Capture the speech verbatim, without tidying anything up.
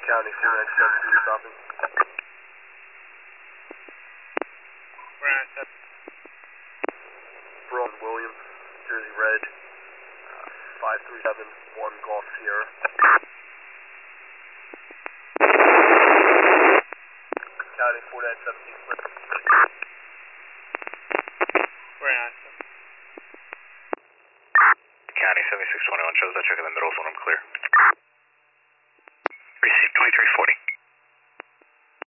County four nine seven two stopping. four nine seven. Braun Williams, Jersey Red, uh, five three seven one Golf Sierra. County four nine seven two clear. four nine seven. County seventy-six twenty-one shows that check in the middle zone, I'm clear.